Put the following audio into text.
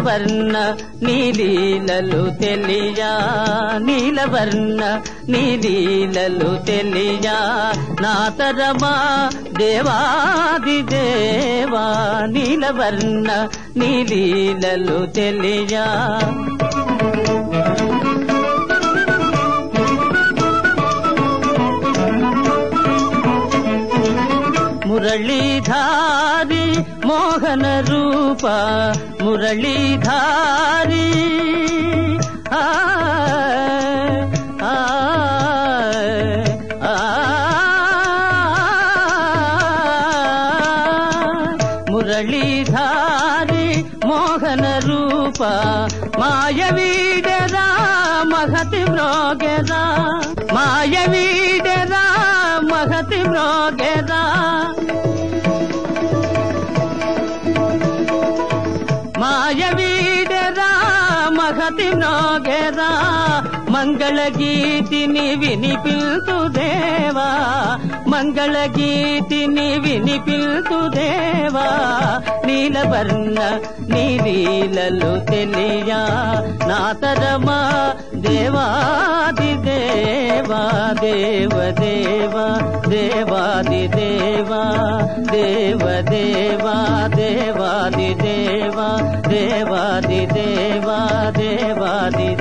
నీలవర్ణ నీలీలలు తెలియా నీలవర్ణ నీలీలలు తెలియా నాతరమా దేవాది దేవా నీలవర్ణ నీలీలలు తెలియా మురళీధారి మోహన రూప మురళీధారి ఆ ఆ ఆ మురళీధారి మోహన రూప మాయవీడరా మహతి మ్రోగెరా మాయవీడరా మహతి మ్రోగెరా మాయవీడరా మహతి మ్రోగెరా మంగళగీతిని వినిపిల్తు దేవా మంగళగీతిని వినిపిల్తు దేవా నీలవర్ణ నీలీలలు తెలియా నాతరమా దేవాది దేవా దేవ దేవా దేవాది దేవా దేవ దేవా దేవాది దేవా దేవాది దేవా దేవాది